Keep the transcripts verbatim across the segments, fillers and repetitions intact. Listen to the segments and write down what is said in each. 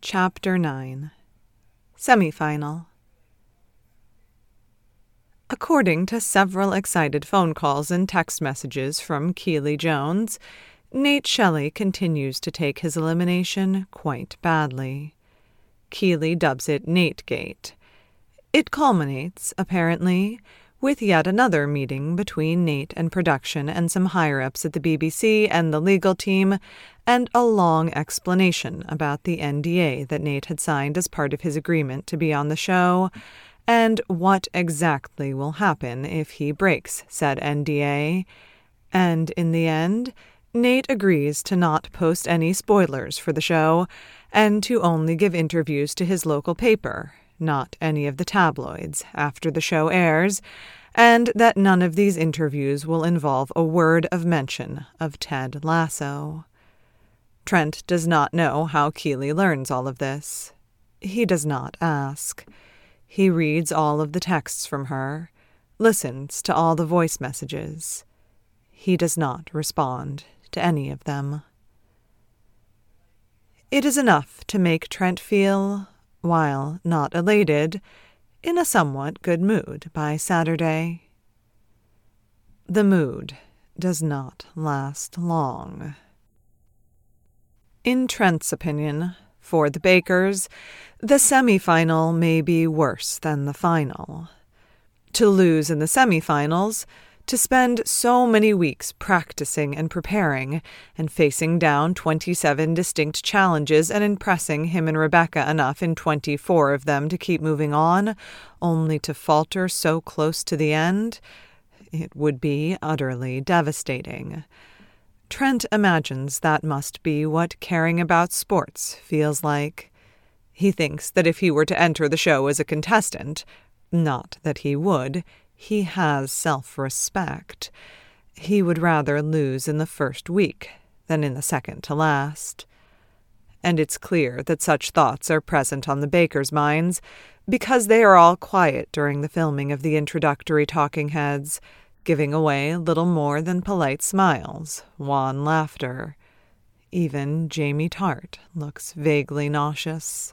Chapter nine. Semifinal. According to several excited phone calls and text messages from Keely Jones, Nate Shelley continues to take his elimination quite badly. Keely dubs it Nategate. It culminates, apparently, with yet another meeting between Nate and production and some higher-ups at the B B C and the legal team, and a long explanation about the N D A that Nate had signed as part of his agreement to be on the show, and what exactly will happen if he breaks said N D A. And in the end, Nate agrees to not post any spoilers for the show, and to only give interviews to his local paper, not any of the tabloids, after the show airs, and that none of these interviews will involve a word of mention of Ted Lasso. Trent does not know how Keely learns all of this. He does not ask. He reads all of the texts from her, listens to all the voice messages. He does not respond to any of them. It is enough to make Trent feel, while not elated, in a somewhat good mood by Saturday. The mood does not last long. In Trent's opinion, for the Bakers, the semifinal may be worse than the final. To lose in the semifinals, to spend so many weeks practicing and preparing, and facing down twenty-seven distinct challenges and impressing him and Rebecca enough in twenty-four of them to keep moving on, only to falter so close to the end, it would be utterly devastating. Trent imagines that must be what caring about sports feels like. He thinks that if he were to enter the show as a contestant, not that he would, he has self-respect. He would rather lose in the first week than in the second to last. And it's clear that such thoughts are present on the Bakers' minds because they are all quiet during the filming of the introductory talking heads, giving away little more than polite smiles, wan laughter. Even Jamie Tart looks vaguely nauseous.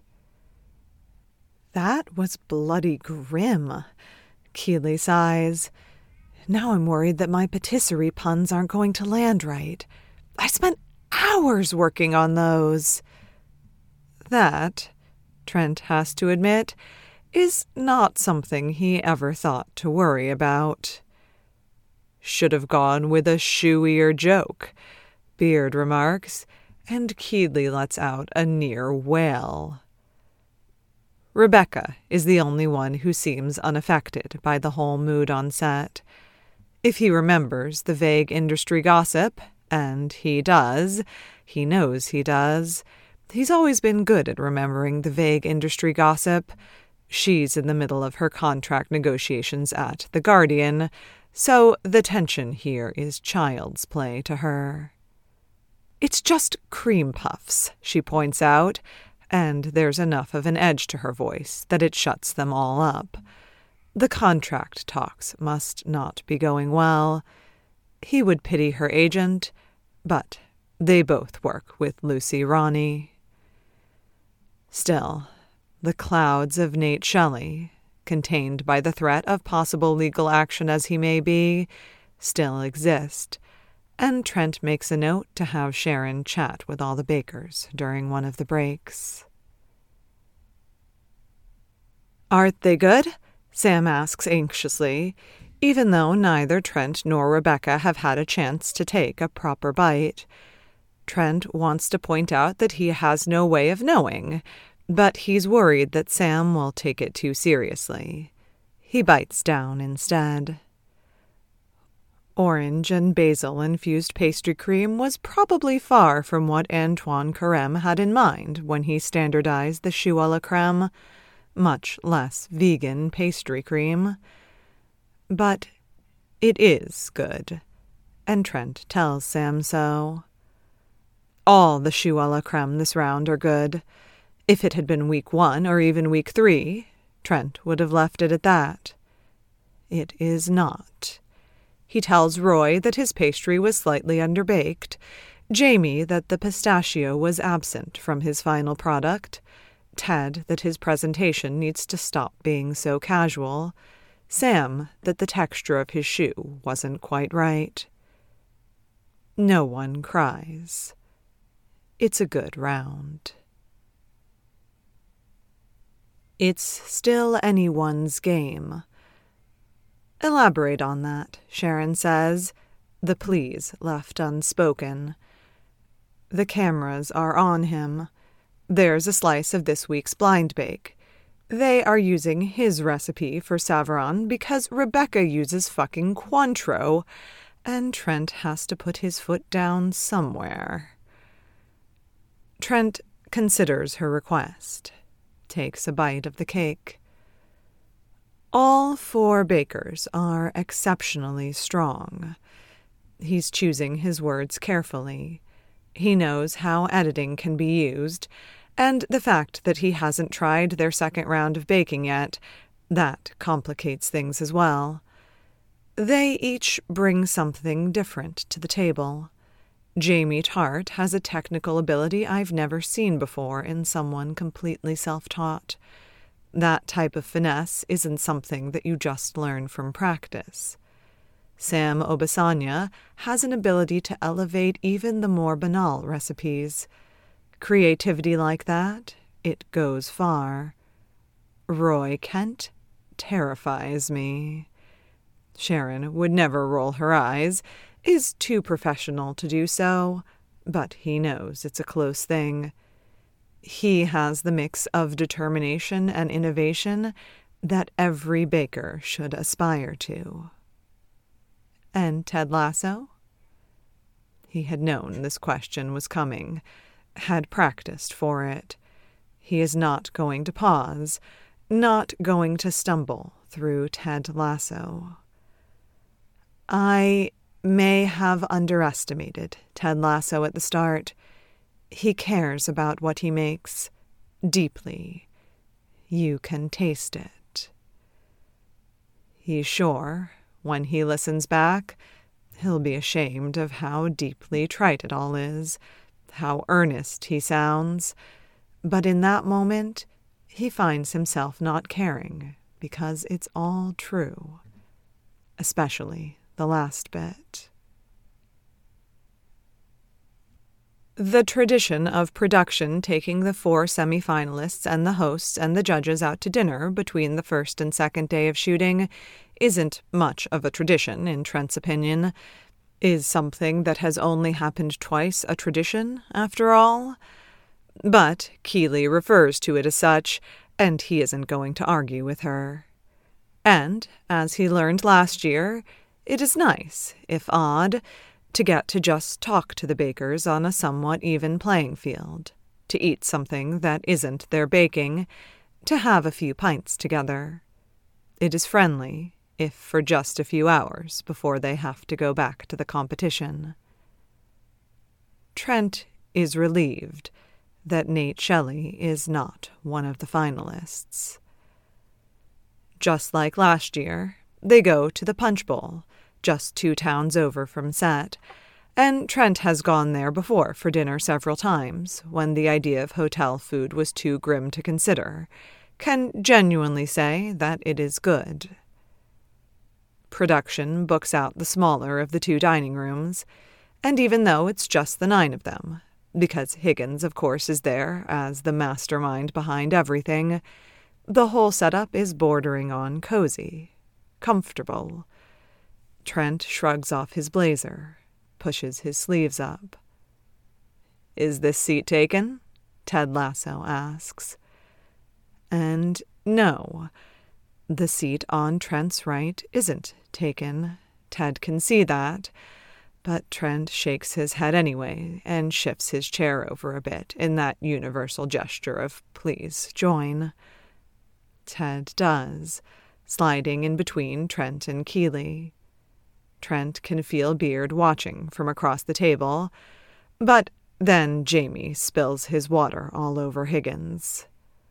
That was bloody grim, Keely sighs. Now I'm worried that my patisserie puns aren't going to land right. I spent hours working on those. That, Trent has to admit, is not something he ever thought to worry about. Should have gone with a shoeier joke, Beard remarks, and Keely lets out a near wail. Rebecca is the only one who seems unaffected by the whole mood on set. If he remembers the vague industry gossip, and he does, he knows he does, he's always been good at remembering the vague industry gossip. She's in the middle of her contract negotiations at The Guardian, so the tension here is child's play to her. It's just cream puffs, she points out, and there's enough of an edge to her voice that it shuts them all up. The contract talks must not be going well. He would pity her agent, but they both work with Lucy Ronnie. Still, the clouds of Nate Shelley, contained by the threat of possible legal action as he may be, still exist, and Trent makes a note to have Sharon chat with all the Bakers during one of the breaks. "Aren't they good?" Sam asks anxiously, even though neither Trent nor Rebecca have had a chance to take a proper bite. Trent wants to point out that he has no way of knowing, but he's worried that Sam will take it too seriously. He bites down instead. Orange and basil-infused pastry cream was probably far from what Antoine Carême had in mind when he standardized the choux à la crème, much less vegan pastry cream. But it is good, and Trent tells Sam so. All the choux à la crème this round are good. If it had been week one or even week three, Trent would have left it at that. It is not. He tells Roy that his pastry was slightly underbaked, Jamie that the pistachio was absent from his final product, Ted that his presentation needs to stop being so casual, Sam that the texture of his shoe wasn't quite right. No one cries. It's a good round. It's still anyone's game. Elaborate on that, Sharon says, the pleas left unspoken. The cameras are on him. There's a slice of this week's blind bake. They are using his recipe for Savarin because Rebecca uses fucking Cointreau, and Trent has to put his foot down somewhere. Trent considers her request, takes a bite of the cake. All four bakers are exceptionally strong. He's choosing his words carefully. He knows how editing can be used, and the fact that he hasn't tried their second round of baking yet, that complicates things as well. They each bring something different to the table. Jamie Tart has a technical ability I've never seen before in someone completely self-taught. That type of finesse isn't something that you just learn from practice. Sam Obisanya has an ability to elevate even the more banal recipes. Creativity like that, it goes far. Roy Kent terrifies me. Sharon would never roll her eyes, is too professional to do so, but he knows it's a close thing. He has the mix of determination and innovation that every baker should aspire to. And Ted Lasso? He had known this question was coming, had practiced for it. He is not going to pause, not going to stumble through Ted Lasso. I may have underestimated Ted Lasso at the start. He cares about what he makes, deeply. You can taste it. He's sure, when he listens back, he'll be ashamed of how deeply trite it all is, how earnest he sounds. But in that moment, he finds himself not caring, because it's all true. Especially the last bit. The tradition of production taking the four semifinalists and the hosts and the judges out to dinner between the first and second day of shooting isn't much of a tradition, in Trent's opinion. Is something that has only happened twice a tradition, after all? But Keeley refers to it as such, and he isn't going to argue with her. And, as he learned last year, it is nice, if odd, to get to just talk to the bakers on a somewhat even playing field, to eat something that isn't their baking, to have a few pints together. It is friendly, if for just a few hours before they have to go back to the competition. Trent is relieved that Nate Shelley is not one of the finalists. Just like last year, they go to the Punch Bowl, just two towns over from set, and Trent has gone there before for dinner several times, when the idea of hotel food was too grim to consider, can genuinely say that it is good. Production books out the smaller of the two dining rooms, and even though it's just the nine of them, because Higgins, of course, is there as the mastermind behind everything, the whole setup is bordering on cozy, comfortable. Trent shrugs off his blazer, pushes his sleeves up. "Is this seat taken?" Ted Lasso asks. And no, the seat on Trent's right isn't taken. Ted can see that, but Trent shakes his head anyway and shifts his chair over a bit in that universal gesture of please join. Ted does, sliding in between Trent and Keeley. Trent can feel Beard watching from across the table, but then Jamie spills his water all over Higgins.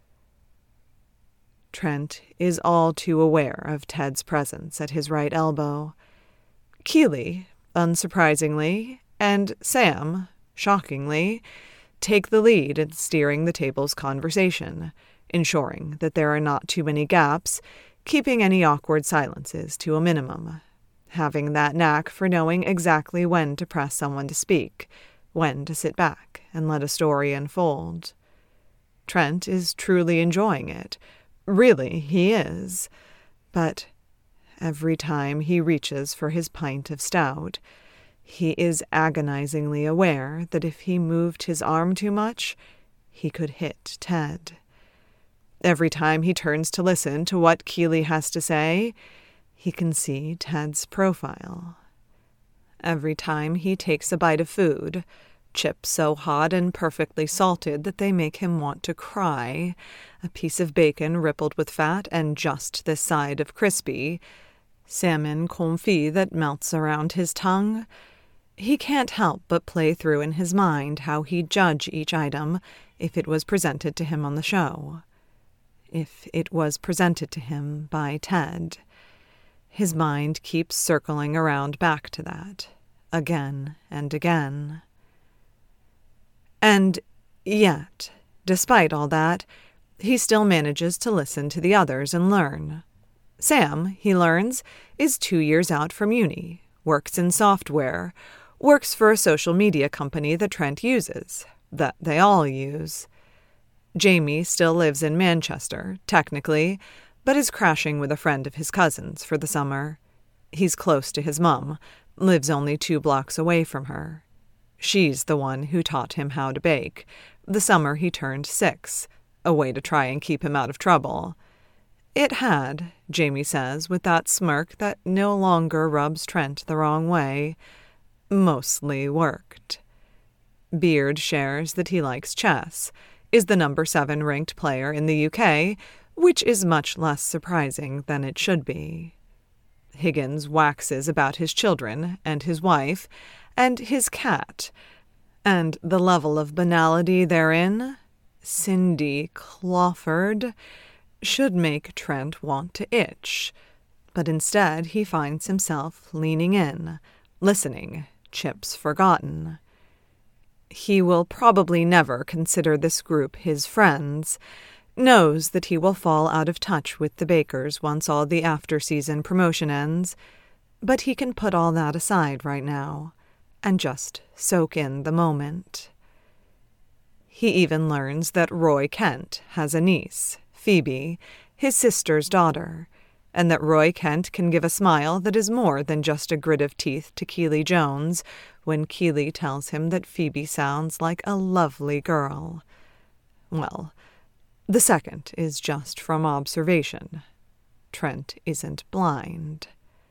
Trent is all too aware of Ted's presence at his right elbow. Keeley, unsurprisingly, and Sam, shockingly, take the lead in steering the table's conversation, ensuring that there are not too many gaps, keeping any awkward silences to a minimum, having that knack for knowing exactly when to press someone to speak, when to sit back and let a story unfold. Trent is truly enjoying it. Really, he is. But every time he reaches for his pint of stout, he is agonizingly aware that if he moved his arm too much, he could hit Ted. Every time he turns to listen to what Keeley has to say, he can see Ted's profile. Every time he takes a bite of food, chips so hot and perfectly salted that they make him want to cry, a piece of bacon rippled with fat and just this side of crispy, salmon confit that melts around his tongue, he can't help but play through in his mind how he'd judge each item if it was presented to him on the show. If it was presented to him by Ted. His mind keeps circling around back to that, again and again. And yet, despite all that, he still manages to listen to the others and learn. Sam, he learns, is two years out from uni, works in software, works for a social media company that Trent uses, that they all use. Jamie still lives in Manchester, technically, but is crashing with a friend of his cousin's for the summer. He's close to his mum, lives only two blocks away from her. She's the one who taught him how to bake, the summer he turned six, a way to try and keep him out of trouble. It had, Jamie says with that smirk that no longer rubs Trent the wrong way, mostly worked. Beard shares that he likes chess, is the number seven ranked player in the U K, which is much less surprising than it should be. Higgins waxes about his children and his wife and his cat, and the level of banality therein, Cindy Clawford, should make Trent want to itch, but instead he finds himself leaning in, listening, chips forgotten. He will probably never consider this group his friends, knows that he will fall out of touch with the Bakers once all the after-season promotion ends, but he can put all that aside right now and just soak in the moment. He even learns that Roy Kent has a niece, Phoebe, his sister's daughter, and that Roy Kent can give a smile that is more than just a grit of teeth to Keeley Jones when Keeley tells him that Phoebe sounds like a lovely girl. Well, the second is just from observation. Trent isn't blind.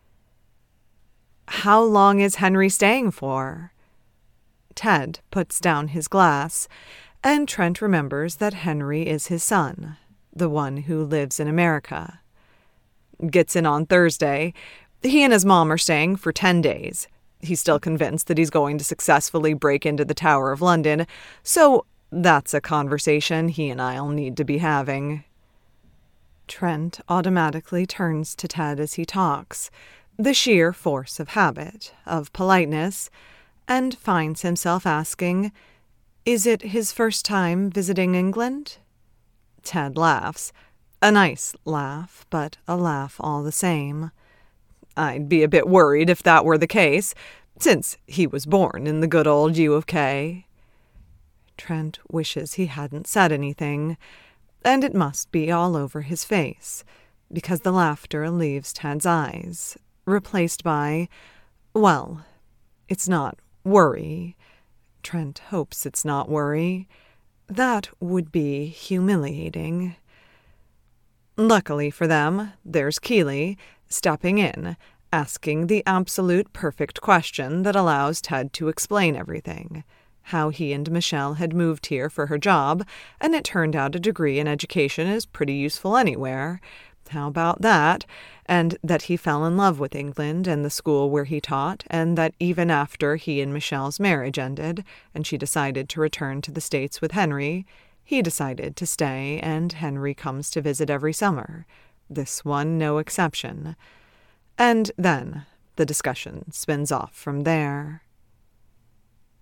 How long is Henry staying for? Ted puts down his glass, and Trent remembers that Henry is his son, the one who lives in America. Gets in on Thursday. He and his mom are staying for ten days. He's still convinced that he's going to successfully break into the Tower of London, so that's a conversation he and I'll need to be having. Trent automatically turns to Ted as he talks, the sheer force of habit, of politeness, and finds himself asking, is it his first time visiting England? Ted laughs. A nice laugh, but a laugh all the same. I'd be a bit worried if that were the case, since he was born in the good old U of K. Trent wishes he hadn't said anything, and it must be all over his face, because the laughter leaves Ted's eyes, replaced by, well, it's not worry. Trent hopes it's not worry. That would be humiliating. Luckily for them, there's Keeley, stepping in, asking the absolute perfect question that allows Ted to explain everything. How he and Michelle had moved here for her job, and it turned out a degree in education is pretty useful anywhere. How about that? And that he fell in love with England and the school where he taught, and that even after he and Michelle's marriage ended, and she decided to return to the States with Henry, he decided to stay, and Henry comes to visit every summer. This one no exception. And then the discussion spins off from there.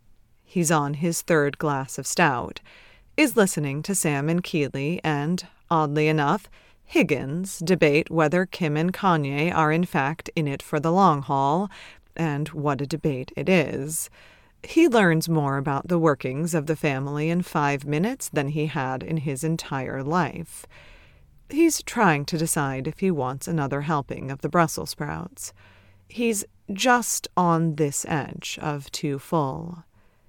He's on his third glass of stout, is listening to Sam and Keeley and, oddly enough, Higgins debate whether Kim and Kanye are in fact in it for the long haul, and what a debate it is. He learns more about the workings of the family in five minutes than he had in his entire life. He's trying to decide if he wants another helping of the Brussels sprouts. He's just on this edge of too full.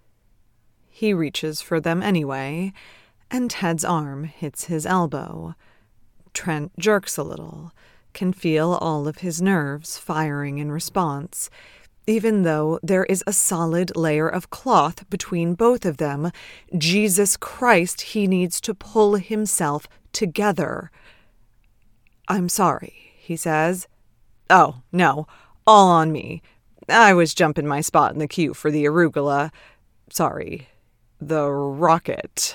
He reaches for them anyway, and Ted's arm hits his elbow. Trent jerks a little, can feel all of his nerves firing in response. Even though there is a solid layer of cloth between both of them, Jesus Christ, he needs to pull himself together. "I'm sorry," he says. "Oh, no, all on me. I was jumping my spot in the queue for the arugula. Sorry, the rocket."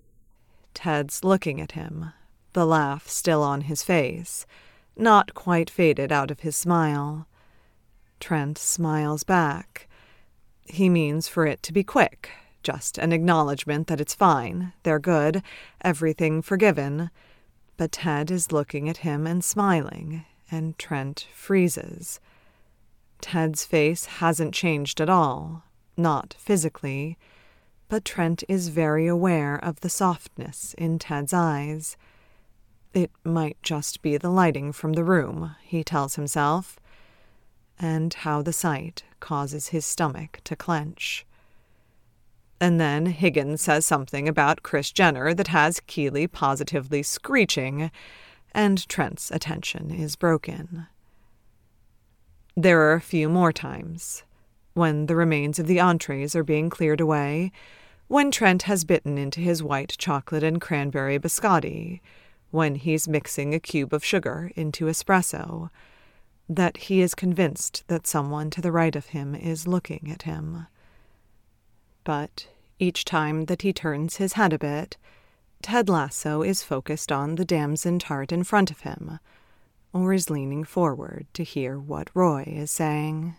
Ted's looking at him, the laugh still on his face, not quite faded out of his smile. Trent smiles back. He means for it to be quick, just an acknowledgement that it's fine, they're good, everything forgiven. But Ted is looking at him and smiling, and Trent freezes. Ted's face hasn't changed at all, not physically, but Trent is very aware of the softness in Ted's eyes. It might just be the lighting from the room, he tells himself, and how the sight causes his stomach to clench. And then Higgins says something about Kris Jenner that has Keeley positively screeching, and Trent's attention is broken. There are a few more times, when the remains of the entrees are being cleared away, when Trent has bitten into his white chocolate and cranberry biscotti, when he's mixing a cube of sugar into espresso, that he is convinced that someone to the right of him is looking at him. But each time that he turns his head a bit, Ted Lasso is focused on the damson tart in front of him, or is leaning forward to hear what Roy is saying.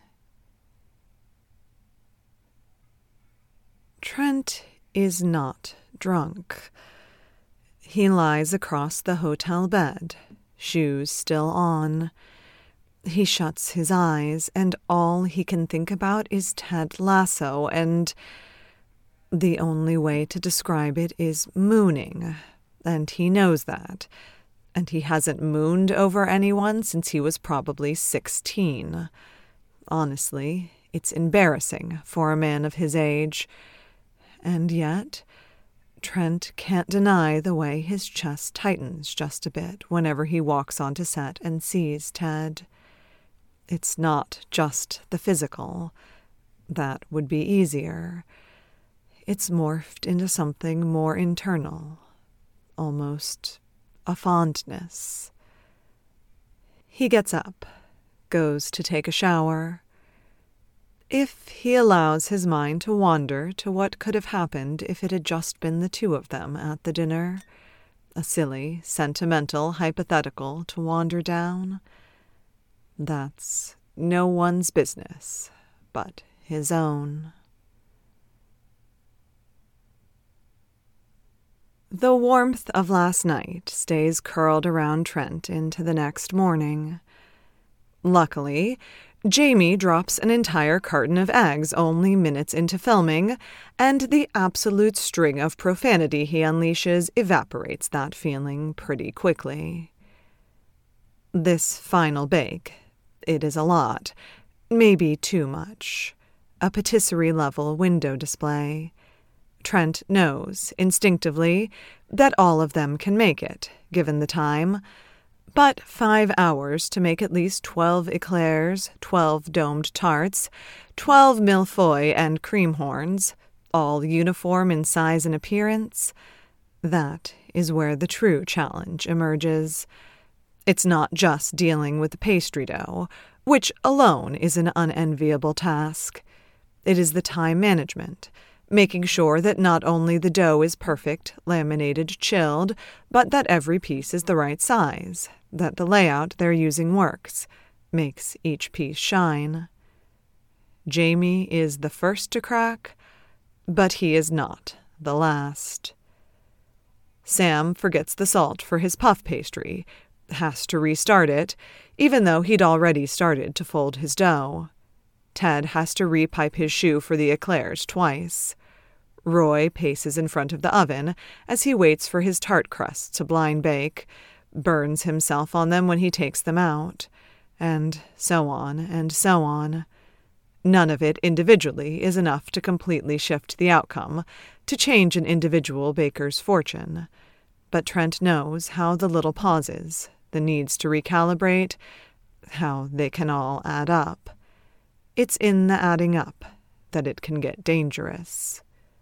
Trent is not drunk. He lies across the hotel bed, shoes still on. He shuts his eyes, and all he can think about is Ted Lasso, and the only way to describe it is mooning, and he knows that, and he hasn't mooned over anyone since he was probably sixteen. Honestly, it's embarrassing for a man of his age. And yet, Trent can't deny the way his chest tightens just a bit whenever he walks onto set and sees Ted. It's not just the physical. That would be easier. It's morphed into something more internal, almost a fondness. He gets up, goes to take a shower. If he allows his mind to wander to what could have happened if it had just been the two of them at the dinner, a silly, sentimental hypothetical to wander down, that's no one's business but his own. The warmth of last night stays curled around Trent into the next morning. Luckily, Jamie drops an entire carton of eggs only minutes into filming, and the absolute string of profanity he unleashes evaporates that feeling pretty quickly. This final bake, it is a lot, maybe too much. A patisserie-level window display. Trent knows, instinctively, that all of them can make it, given the time. But five hours to make at least twelve eclairs, twelve domed tarts, twelve millefeuille and cream horns, all uniform in size and appearance, that is where the true challenge emerges. It's not just dealing with the pastry dough, which alone is an unenviable task. It is the time management, making sure that not only the dough is perfect, laminated, chilled, but that every piece is the right size, that the layout they're using works, makes each piece shine. Jamie is the first to crack, But he is not the last. Sam forgets the salt for his puff pastry, has to restart it, even though he'd already started to fold his dough. Ted has to repipe his shoe for the eclairs twice. Roy paces in front of the oven as he waits for his tart crusts to blind bake, burns himself on them when he takes them out, and so on and so on. None of it individually is enough to completely shift the outcome, to change an individual baker's fortune. But Trent knows how the little pauses, the needs to recalibrate, how they can all add up. It's in the adding up that it can get dangerous.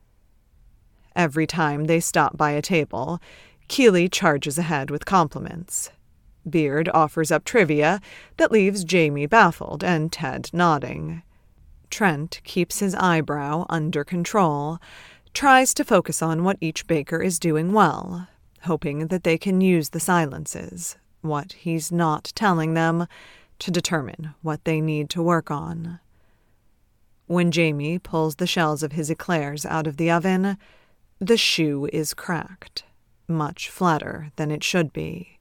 Every time they stop by a table, Keeley charges ahead with compliments. Beard offers up trivia that leaves Jamie baffled and Ted nodding. Trent keeps his eyebrow under control, tries to focus on what each baker is doing well, hoping that they can use the silences, what he's not telling them, to determine what they need to work on. When Jamie pulls the shells of his eclairs out of the oven, the shoe is cracked, much flatter than it should be.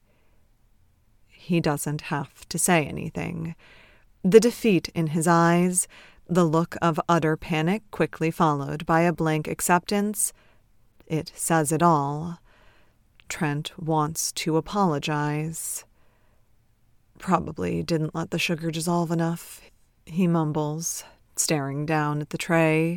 He doesn't have to say anything. The defeat in his eyes, the look of utter panic quickly followed by a blank acceptance, it says it all. Trent wants to apologize. Probably didn't let the sugar dissolve enough, he mumbles, staring down at the tray.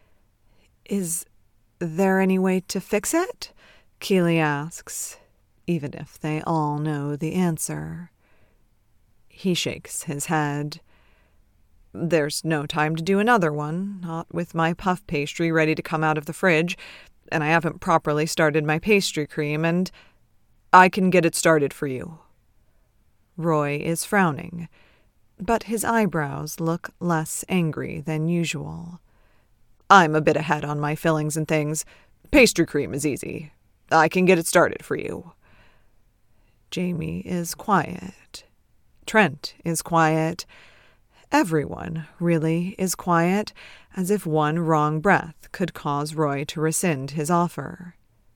Is there any way to fix it? Keeley asks, even if they all know the answer. He shakes his head. There's no time to do another one, not with my puff pastry ready to come out of the fridge, and I haven't properly started my pastry cream, and I can get it started for you. Roy is frowning, but his eyebrows look less angry than usual. I'm a bit ahead on my fillings and things. Pastry cream is easy. I can get it started for you. Jamie is quiet. Trent is quiet. Everyone, really, is quiet, as if one wrong breath could cause Roy to rescind his offer.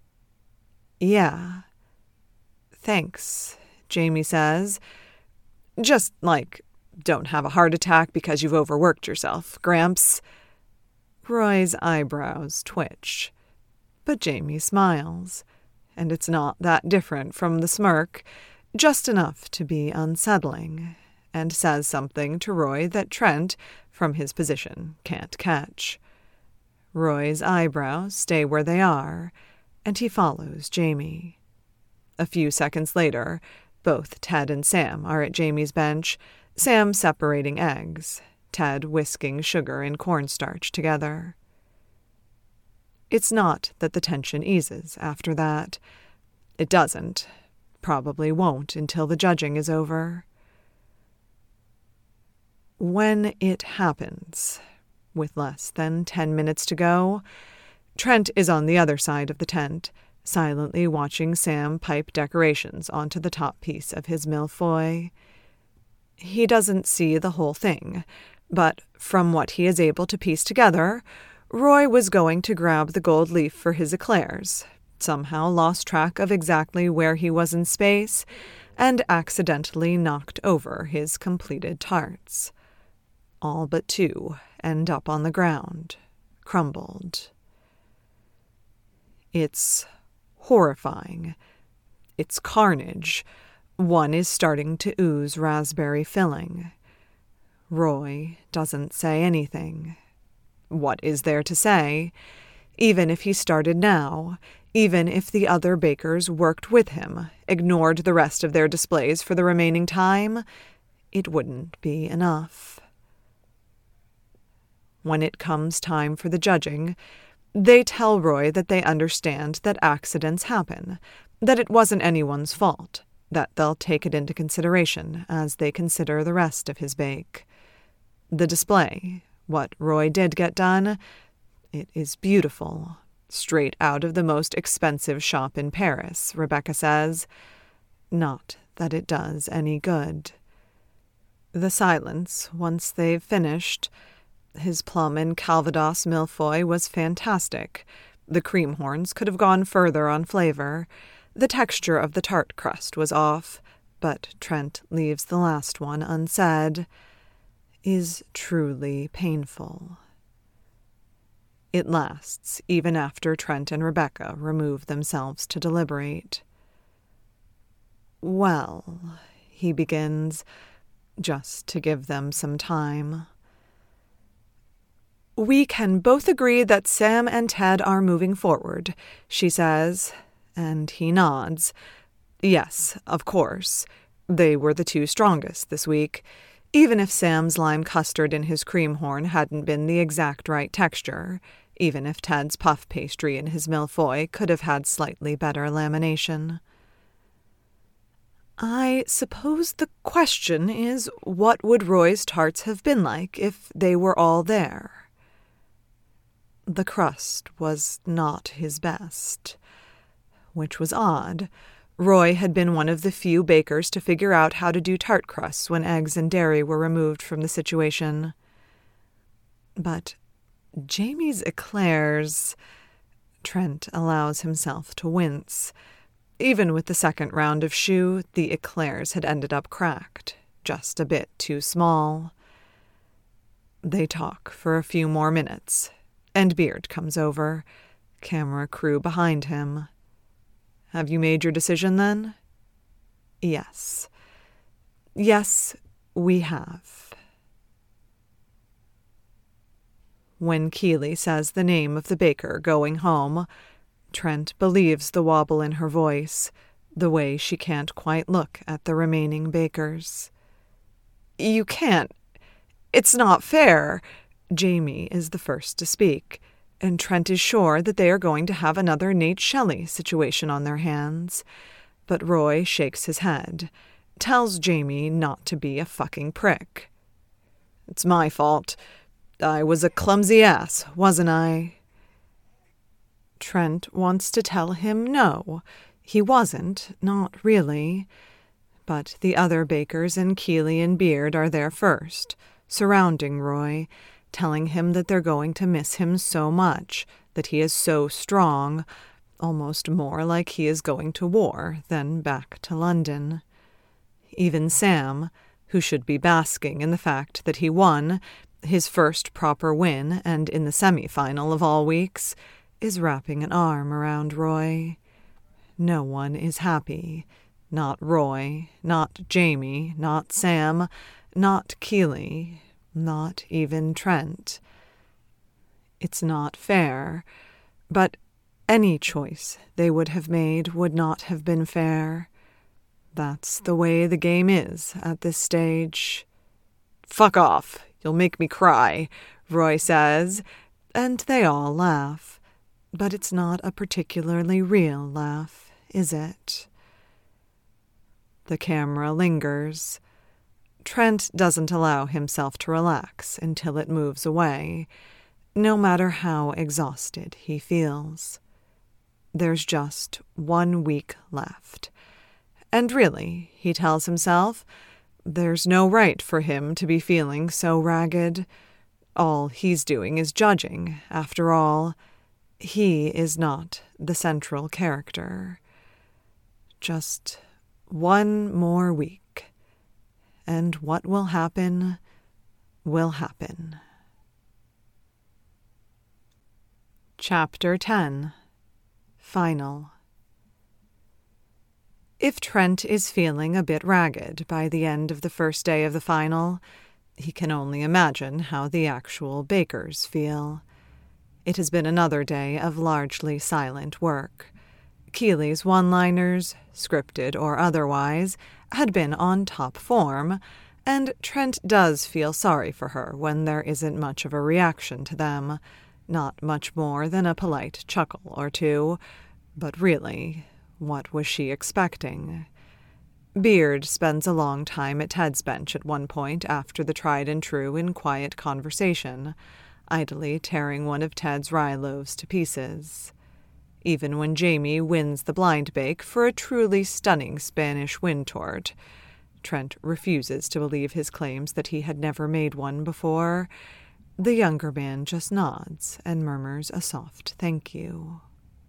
Yeah. Thanks, Jamie says. Just, like, don't have a heart attack because you've overworked yourself, Gramps. Roy's eyebrows twitch, but Jamie smiles, and it's not that different from the smirk, just enough to be unsettling, and says something to Roy that Trent, from his position, can't catch. Roy's eyebrows stay where they are, and he follows Jamie. A few seconds later, both Ted and Sam are at Jamie's bench, Sam separating eggs, Ted whisking sugar and cornstarch together. It's not that the tension eases after that. It doesn't, probably won't until the judging is over. When it happens, with less than ten minutes to go, Trent is on the other side of the tent, silently watching Sam pipe decorations onto the top piece of his millefeuille. He doesn't see the whole thing, but from what he is able to piece together, Roy was going to grab the gold leaf for his eclairs, somehow lost track of exactly where he was in space, and accidentally knocked over his completed tarts. All but two end up on the ground, crumbled. It's horrifying. It's carnage. One is starting to ooze raspberry filling. Roy doesn't say anything. What is there to say? Even if he started now, even if the other bakers worked with him, ignored the rest of their displays for the remaining time, it wouldn't be enough. When it comes time for the judging, they tell Roy that they understand that accidents happen, that it wasn't anyone's fault, that they'll take it into consideration as they consider the rest of his bake. The display, what Roy did get done, it is beautiful, straight out of the most expensive shop in Paris, Rebecca says. Not that it does any good. The silence, once they've finished, His plum and Calvados millefeuille was fantastic. The cream horns could have gone further on flavor. The texture of the tart crust was off, but Trent leaves the last one unsaid. Is truly painful. It lasts even after Trent and Rebecca remove themselves to deliberate. Well, he begins, just to give them some time. We can both agree that Sam and Ted are moving forward, she says, and he nods. Yes, of course. They were the two strongest this week, even if Sam's lime custard in his cream horn hadn't been the exact right texture, even if Ted's puff pastry in his millefeuille could have had slightly better lamination. I suppose the question is, what would Roy's tarts have been like if they were all there? The crust was not his best, which was odd. Roy had been one of the few bakers to figure out how to do tart crusts when eggs and dairy were removed from the situation. But Jamie's eclairs... Trent allows himself to wince. Even with the second round of choux, the eclairs had ended up cracked, just a bit too small. They talk for a few more minutes, and Beard comes over, camera crew behind him. Have you made your decision, then? Yes. Yes, we have. When Keeley says the name of the baker going home, Trent believes the wobble in her voice, the way she can't quite look at the remaining bakers. You can't. It's not fair. Jamie is the first to speak, and Trent is sure that they are going to have another Nate Shelley situation on their hands. But Roy shakes his head, tells Jamie not to be a fucking prick. It's my fault. I was a clumsy ass, wasn't I? Trent wants to tell him no. He wasn't, not really. But the other bakers and Keeley and Beard are there first, surrounding Roy, telling him that they're going to miss him so much, that he is so strong, almost more like he is going to war than back to London. Even Sam, who should be basking in the fact that he won, his first proper win and in the semi-final of all weeks, is wrapping an arm around Roy. No one is happy. Not Roy, not Jamie, not Sam, not Keeley, not even Trent. It's not fair, but any choice they would have made would not have been fair. That's the way the game is at this stage. Fuck off, you'll make me cry, Roy says, and they all laugh. But it's not a particularly real laugh, is it? The camera lingers. Trent doesn't allow himself to relax until it moves away, no matter how exhausted he feels. There's just one week left. And really, he tells himself, there's no right for him to be feeling so ragged. All he's doing is judging, after all. He is not the central character. Just one more week, and what will happen, will happen. Chapter ten. Final. If Trent is feeling a bit ragged by the end of the first day of the final, he can only imagine how the actual bakers feel. It has been another day of largely silent work. Keeley's one-liners, scripted or otherwise, had been on top form, and Trent does feel sorry for her when there isn't much of a reaction to them, not much more than a polite chuckle or two. But really, what was she expecting? Beard spends a long time at Ted's bench at one point after the tried and true in quiet conversation, idly tearing one of Ted's rye loaves to pieces. Even when Jamie wins the blind bake for a truly stunning Spanish wind tort, Trent refuses to believe his claims that he had never made one before. The younger man just nods and murmurs a soft thank you.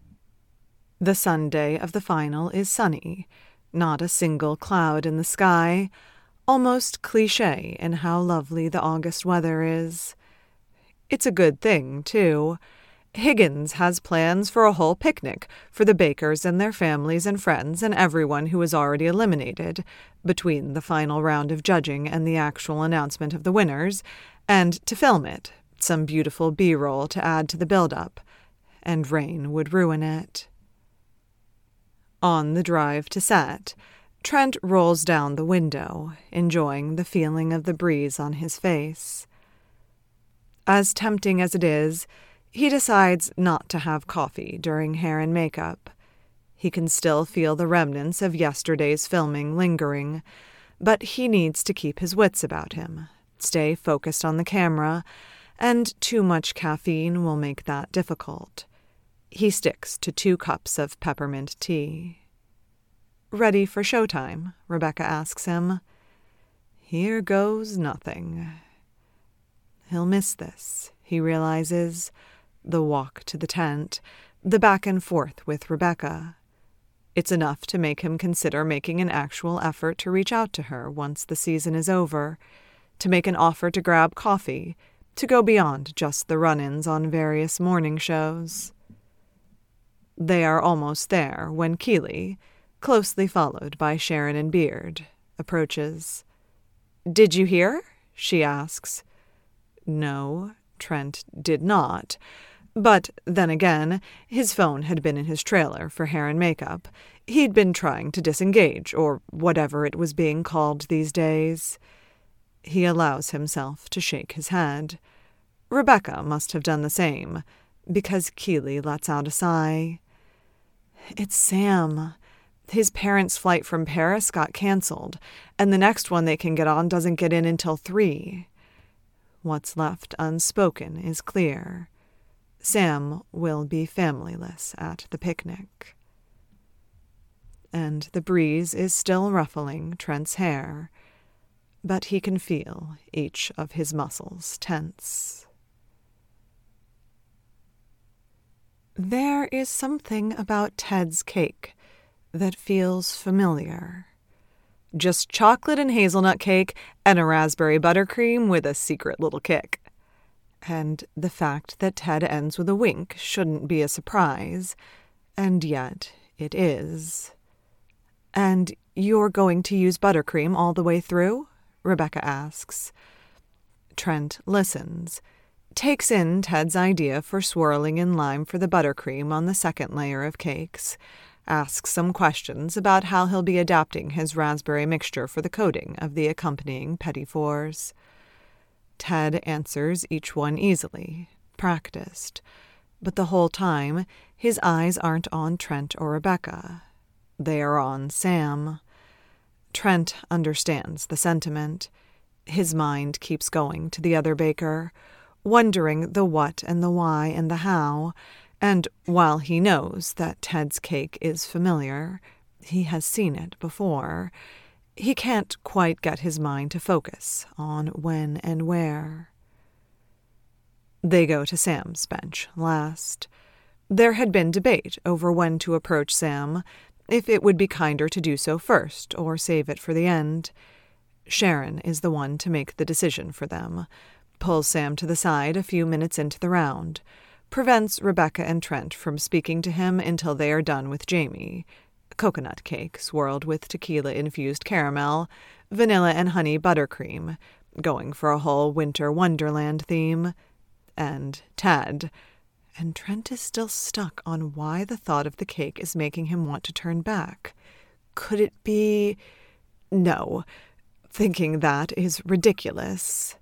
The Sunday of the final is sunny, not a single cloud in the sky, almost cliché in how lovely the August weather is. It's a good thing, too. Higgins has plans for a whole picnic for the Bakers and their families and friends and everyone who is already eliminated, between the final round of judging and the actual announcement of the winners, and to film it, some beautiful B-roll to add to the build-up, and rain would ruin it. On the drive to set, Trent rolls down the window, enjoying the feeling of the breeze on his face. As tempting as it is, he decides not to have coffee during hair and makeup. He can still feel the remnants of yesterday's filming lingering, but he needs to keep his wits about him, stay focused on the camera, and too much caffeine will make that difficult. He sticks to two cups of peppermint tea. "Ready for showtime?" Rebecca asks him. Here goes nothing. He'll miss this, he realizes. The walk to the tent, the back and forth with Rebecca. It's enough to make him consider making an actual effort to reach out to her once the season is over, to make an offer to grab coffee, to go beyond just the run-ins on various morning shows. They are almost there when Keeley, closely followed by Sharon and Beard, approaches. "Did you hear?" she asks. No, Trent did not. But then again, his phone had been in his trailer for hair and makeup. He'd been trying to disengage, or whatever it was being called these days. He allows himself to shake his head. Rebecca must have done the same, because Keeley lets out a sigh. It's Sam. His parents' flight from Paris got canceled, and the next one they can get on doesn't get in until three. What's left unspoken is clear. Sam will be familyless at the picnic. And the breeze is still ruffling Trent's hair, but he can feel each of his muscles tense. There is something about Ted's cake that feels familiar. Just chocolate and hazelnut cake and a raspberry buttercream with a secret little kick. And the fact that Ted ends with a wink shouldn't be a surprise, and yet it is. "And you're going to use buttercream all the way through?" Rebecca asks. Trent listens, takes in Ted's idea for swirling in lime for the buttercream on the second layer of cakes, asks some questions about how he'll be adapting his raspberry mixture for the coating of the accompanying petit fours. Ted answers each one easily, practiced, but the whole time his eyes aren't on Trent or Rebecca. They are on Sam. Trent understands the sentiment. His mind keeps going to the other baker, wondering the what and the why and the how, and while he knows that Ted's cake is familiar, he has seen it before, he can't quite get his mind to focus on when and where. They go to Sam's bench last. There had been debate over when to approach Sam, if it would be kinder to do so first or save it for the end. Sharon is the one to make the decision for them, pulls Sam to the side a few minutes into the round, prevents Rebecca and Trent from speaking to him until they are done with Jamie. Coconut cake swirled with tequila-infused caramel, vanilla and honey buttercream, going for a whole winter wonderland theme, and Ted. And Trent is still stuck on why the thought of the cake is making him want to turn back. Could it be... No. Thinking that is ridiculous.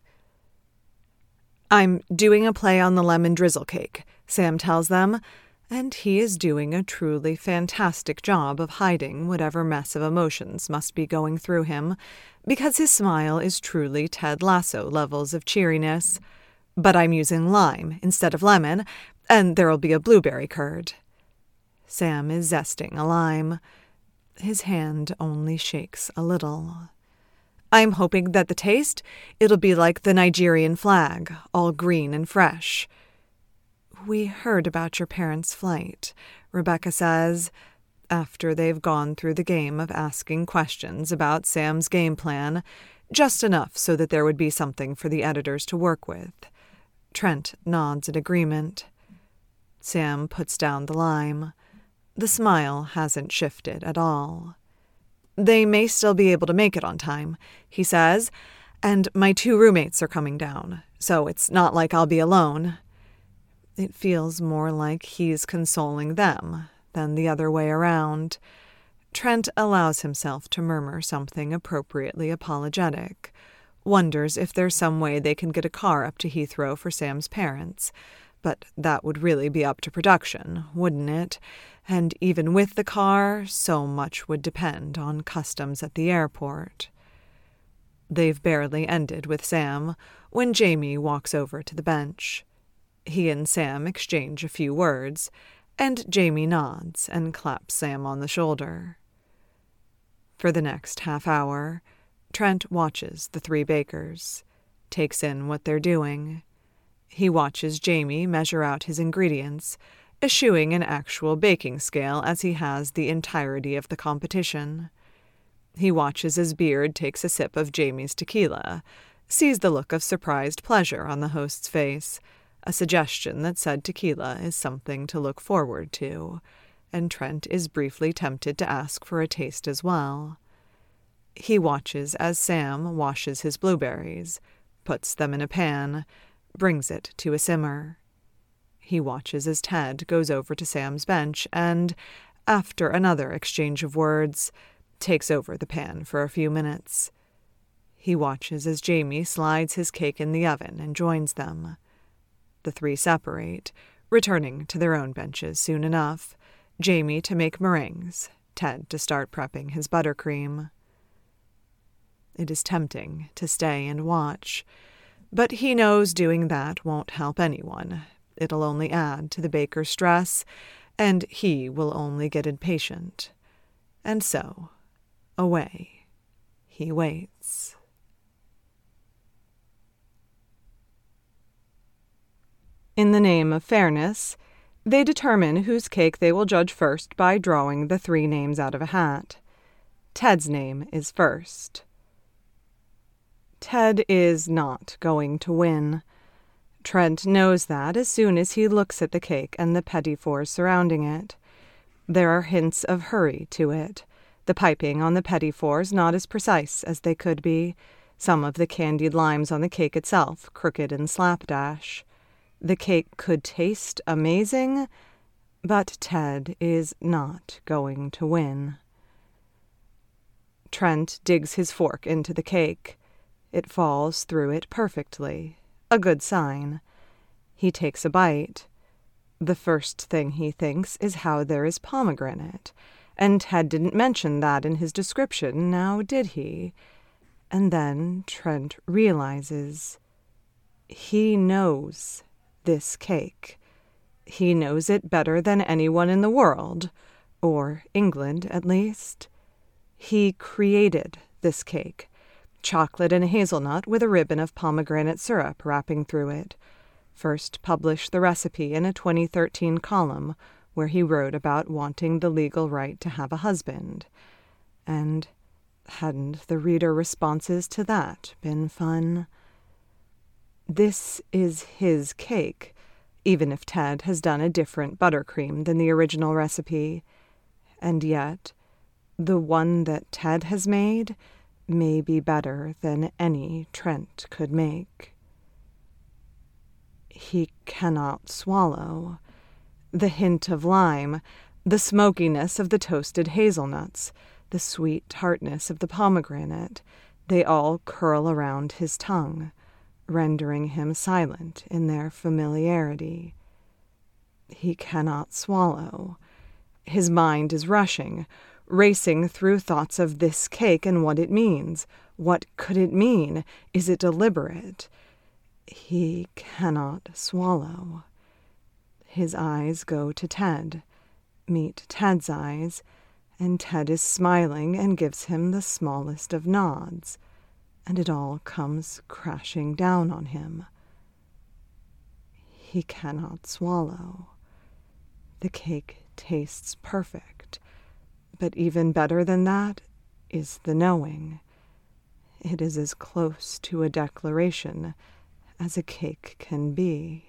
"I'm doing a play on the lemon drizzle cake," Sam tells them, and he is doing a truly fantastic job of hiding whatever mess of emotions must be going through him, because his smile is truly Ted Lasso levels of cheeriness. "But I'm using lime instead of lemon, and there'll be a blueberry curd." Sam is zesting a lime. His hand only shakes a little. I'm hoping that the taste, it'll be like the Nigerian flag, all green and fresh. We heard about your parents' flight, Rebecca says, after they've gone through the game of asking questions about Sam's game plan, just enough so that there would be something for the editors to work with. Trent nods in agreement. Sam puts down the lime. The smile hasn't shifted at all. They may still be able to make it on time, he says, and my two roommates are coming down, so it's not like I'll be alone. It feels more like he's consoling them than the other way around. Trent allows himself to murmur something appropriately apologetic, wonders if there's some way they can get a car up to Heathrow for Sam's parents, but that would really be up to production, wouldn't it? And even with the car, so much would depend on customs at the airport. They've barely ended with Sam when Jamie walks over to the bench. He and Sam exchange a few words, and Jamie nods and claps Sam on the shoulder. For the next half hour, Trent watches the three bakers, takes in what they're doing. He watches Jamie measure out his ingredients, eschewing an actual baking scale as he has the entirety of the competition. He watches as Beard takes a sip of Jamie's tequila, sees the look of surprised pleasure on the host's face, a suggestion that said tequila is something to look forward to, and Trent is briefly tempted to ask for a taste as well. He watches as Sam washes his blueberries, puts them in a pan, brings it to a simmer. He watches as Ted goes over to Sam's bench and, after another exchange of words, takes over the pan for a few minutes. He watches as Jamie slides his cake in the oven and joins them. The three separate, returning to their own benches soon enough, Jamie to make meringues, Ted to start prepping his buttercream. It is tempting to stay and watch, but he knows doing that won't help anyone. It'll only add to the baker's stress, and he will only get impatient. And so, away, he waits. In the name of fairness, they determine whose cake they will judge first by drawing the three names out of a hat. Ted's name is first. Ted is not going to win. Trent knows that as soon as he looks at the cake and the petit fours surrounding it. There are hints of hurry to it, the piping on the petit fours not as precise as they could be, some of the candied limes on the cake itself crooked and slapdash. The cake could taste amazing, but Ted is not going to win. Trent digs his fork into the cake. It falls through it perfectly. A good sign. He takes a bite. The first thing he thinks is how there is pomegranate, and Ted didn't mention that in his description, now did he? And then Trent realizes he knows this cake. He knows it better than anyone in the world, or England at least. He created this cake. Chocolate and hazelnut with a ribbon of pomegranate syrup wrapping through it. First published the recipe in a twenty thirteen column where he wrote about wanting the legal right to have a husband. And hadn't the reader responses to that been fun? This is his cake, even if Ted has done a different buttercream than the original recipe. And yet, the one that Ted has made may be better than any Trent could make. He cannot swallow. The hint of lime, the smokiness of the toasted hazelnuts, the sweet tartness of the pomegranate, they all curl around his tongue, rendering him silent in their familiarity. He cannot swallow. His mind is rushing, racing through thoughts of this cake and what it means. What could it mean? Is it deliberate? He cannot swallow. His eyes go to Ted, meet Ted's eyes, and Ted is smiling and gives him the smallest of nods. and it all comes crashing down on him. He cannot swallow. The cake tastes perfect, but even better than that is the knowing. It is as close to a declaration as a cake can be.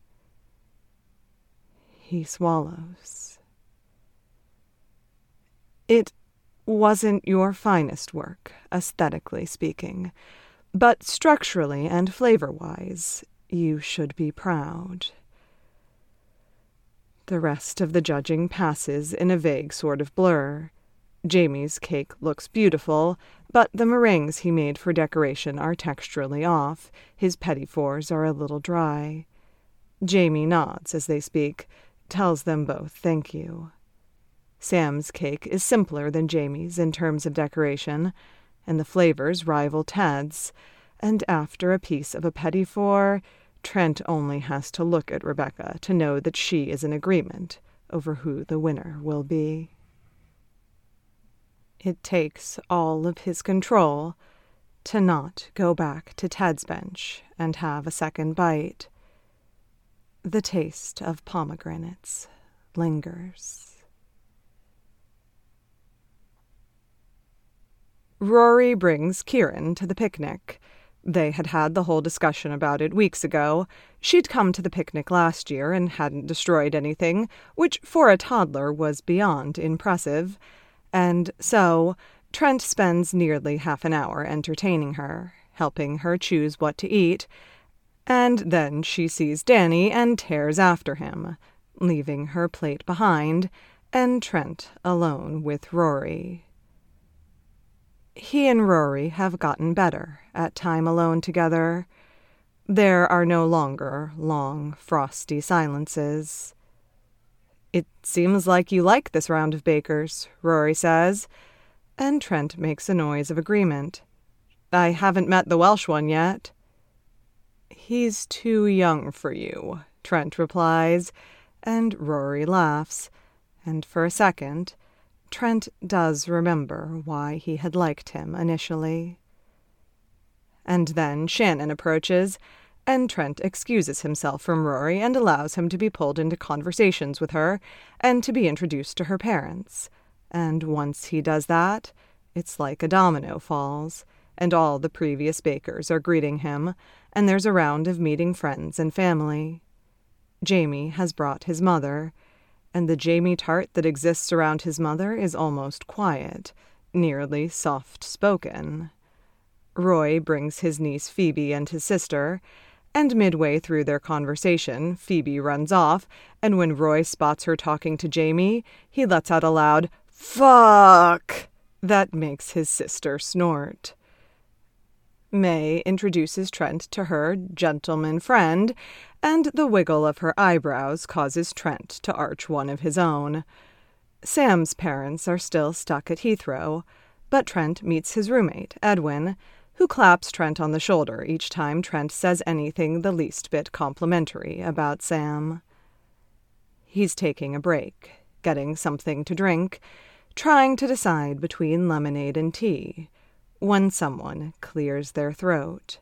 He swallows. It wasn't your finest work, aesthetically speaking, but structurally and flavor-wise, you should be proud. The rest of the judging passes in a vague sort of blur. Jamie's cake looks beautiful, but the meringues he made for decoration are texturally off. His petit fours are a little dry. Jamie nods as they speak, tells them both thank you. Sam's cake is simpler than Jamie's in terms of decoration, and the flavors rival Ted's, and after a piece of a petit four, Trent only has to look at Rebecca to know that she is in agreement over who the winner will be. It takes all of his control to not go back to Ted's bench and have a second bite. The taste of pomegranates lingers. Rory brings Kieran to the picnic. They had had the whole discussion about it weeks ago. She'd come to the picnic last year and hadn't destroyed anything, which for a toddler was beyond impressive. And so, Trent spends nearly half an hour entertaining her, helping her choose what to eat, and then she sees Danny and tears after him, leaving her plate behind, and Trent alone with Rory. He and Rory have gotten better at time alone together. There are no longer long, frosty silences. "It seems like you like this round of bakers," Rory says, and Trent makes a noise of agreement. "I haven't met the Welsh one yet." "He's too young for you," Trent replies, and Rory laughs, and for a second, Trent does remember why he had liked him initially. And then Shannon approaches, and Trent excuses himself from Rory and allows him to be pulled into conversations with her and to be introduced to her parents. And once he does that, it's like a domino falls, and all the previous bakers are greeting him, and there's a round of meeting friends and family. Jamie has brought his mother, and the Jamie tart that exists around his mother is almost quiet, nearly soft-spoken. Roy brings his niece Phoebe and his sister, and midway through their conversation, Phoebe runs off, and when Roy spots her talking to Jamie, he lets out a loud, "Fuck!" that makes his sister snort. May introduces Trent to her gentleman friend, and the wiggle of her eyebrows causes Trent to arch one of his own. Sam's parents are still stuck at Heathrow, but Trent meets his roommate, Edwin, who claps Trent on the shoulder each time Trent says anything the least bit complimentary about Sam. He's taking a break, getting something to drink, trying to decide between lemonade and tea, when someone clears their throat.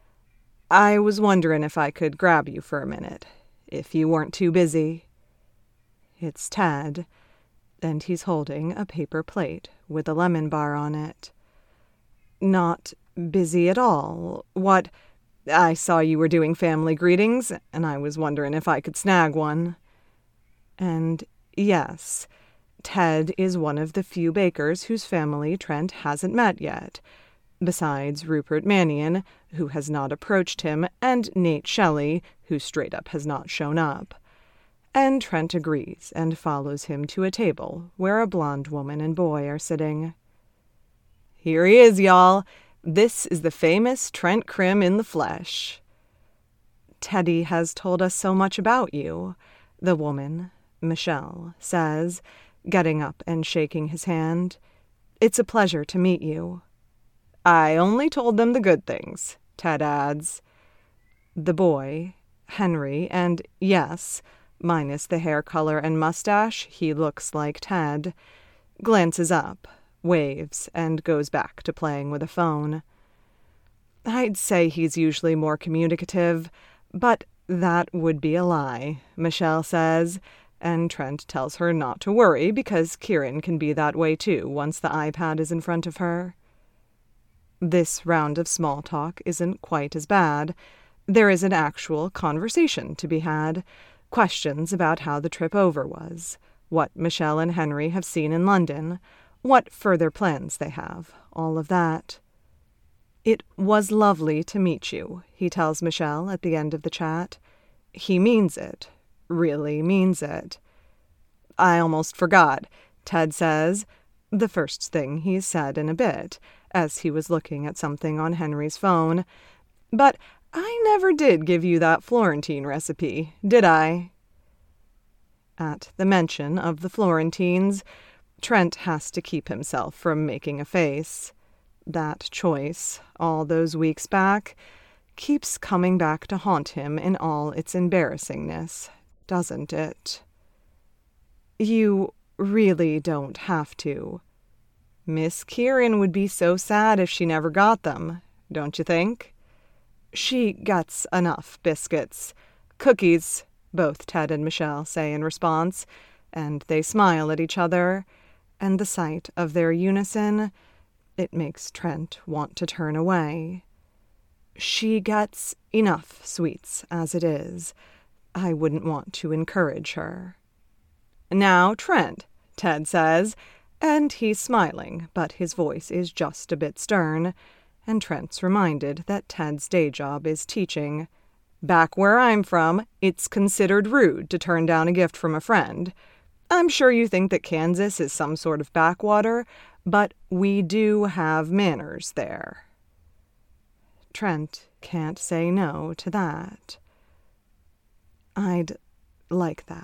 "I was wondering if I could grab you for a minute, if you weren't too busy." It's Ted, and he's holding a paper plate with a lemon bar on it. "Not busy at all. What? I saw you were doing family greetings, and I was wondering if I could snag one." And yes, Ted is one of the few bakers whose family Trent hasn't met yet, besides Rupert Mannion, who has not approached him, and Nate Shelley, who straight up has not shown up. And Trent agrees and follows him to a table where a blonde woman and boy are sitting. "Here he is, y'all. This is the famous Trent Crimm in the flesh." "Teddy has told us so much about you," the woman, Michelle, says, getting up and shaking his hand. "It's a pleasure to meet you." "I only told them the good things," Ted adds. The boy, Henry, and yes, minus the hair color and mustache, he looks like Ted, glances up, waves, and goes back to playing with a phone. I'd say he's usually more communicative, but that would be a lie, Michelle says, and Trent tells her not to worry because Kieran can be that way too once the iPad is in front of her. This round of small talk isn't quite as bad. There is an actual conversation to be had, questions about how the trip over was, what Michelle and Henry have seen in London, what further plans they have, all of that. It was lovely to meet you, he tells Michelle at the end of the chat. He means it, really means it. I almost forgot, Ted says, the first thing he's said in a bit, as he was looking at something on Henry's phone. But I never did give you that Florentine recipe, did I? At the mention of the Florentines, Trent has to keep himself from making a face. That choice, all those weeks back, keeps coming back to haunt him in all its embarrassingness, doesn't it? You really don't have to. Miss Kieran would be so sad if she never got them, don't you think? She gets enough biscuits. Cookies, both Ted and Michelle say in response, and they smile at each other, and the sight of their unison, it makes Trent want to turn away. She gets enough sweets as it is. I wouldn't want to encourage her. Now, Trent, Ted says, and he's smiling, but his voice is just a bit stern, and Trent's reminded that Ted's day job is teaching. Back where I'm from, it's considered rude to turn down a gift from a friend. I'm sure you think that Kansas is some sort of backwater, but we do have manners there. Trent can't say no to that. I'd like that.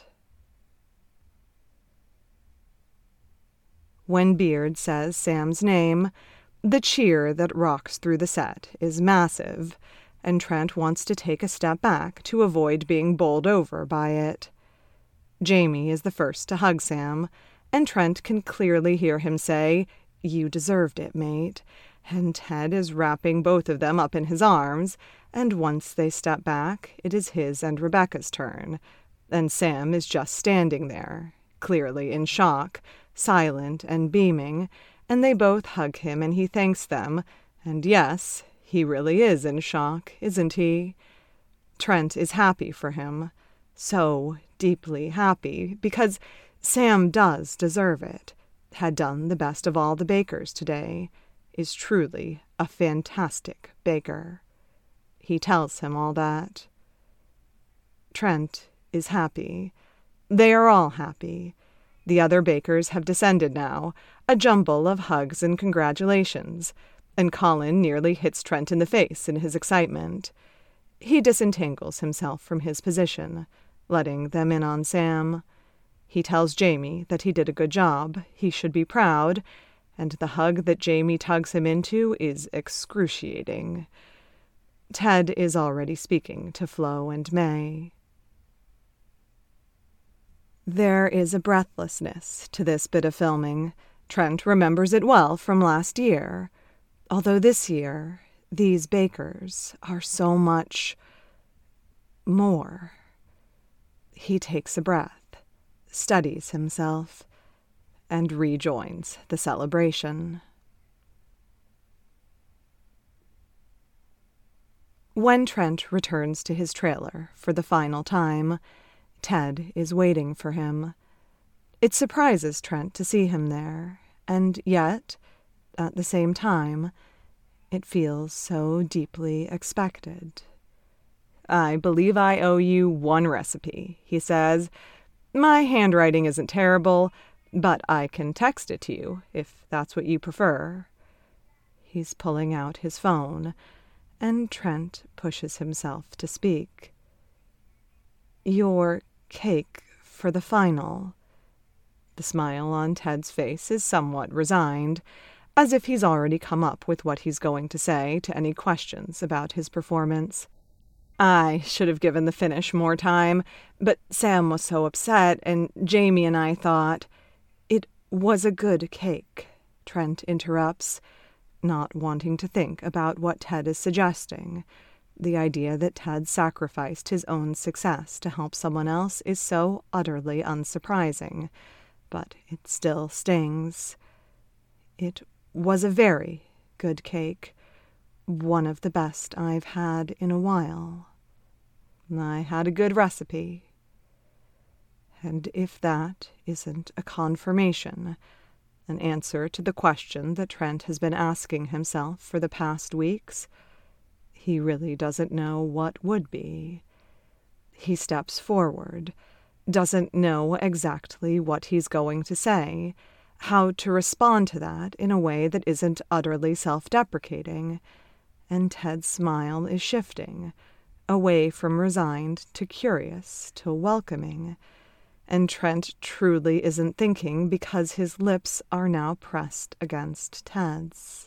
When Beard says Sam's name, the cheer that rocks through the set is massive, and Trent wants to take a step back to avoid being bowled over by it. Jamie is the first to hug Sam, and Trent can clearly hear him say, "You deserved it, mate," and Ted is wrapping both of them up in his arms, and once they step back, it is his and Rebecca's turn, and Sam is just standing there, clearly in shock, silent and beaming, and they both hug him and he thanks them, and yes, he really is in shock, isn't he? Trent is happy for him, so deeply happy, because Sam does deserve it, had done the best of all the bakers today, is truly a fantastic baker. He tells him all that. Trent is happy. They are all happy. The other bakers have descended now, a jumble of hugs and congratulations, and Colin nearly hits Trent in the face in his excitement. He disentangles himself from his position, letting them in on Sam. He tells Jamie that he did a good job, he should be proud, and the hug that Jamie tugs him into is excruciating. Ted is already speaking to Flo and May. There is a breathlessness to this bit of filming. Trent remembers it well from last year, although this year, these bakers are so much more. He takes a breath, steadies himself, and rejoins the celebration. When Trent returns to his trailer for the final time, Ted is waiting for him. It surprises Trent to see him there, and yet, at the same time, it feels so deeply expected. "I believe I owe you one recipe," he says. "My handwriting isn't terrible, but I can text it to you, if that's what you prefer." He's pulling out his phone, and Trent pushes himself to speak. "Your cake for the final." The smile on Ted's face is somewhat resigned, as if he's already come up with what he's going to say to any questions about his performance. "I should have given the finish more time, but Sam was so upset, and Jamie and I thought—" "It was a good cake," Trent interrupts. not wanting to think about what Ted is suggesting. The idea that Ted sacrificed his own success to help someone else is so utterly unsurprising, but it still stings. It was a very good cake, one of the best I've had in a while. I had a good recipe. And if that isn't a confirmation, an answer to the question that Trent has been asking himself for the past weeks, he really doesn't know what would be. He steps forward, doesn't know exactly what he's going to say, how to respond to that in a way that isn't utterly self-deprecating, and Ted's smile is shifting, away from resigned to curious to welcoming, and Trent truly isn't thinking because his lips are now pressed against Ted's.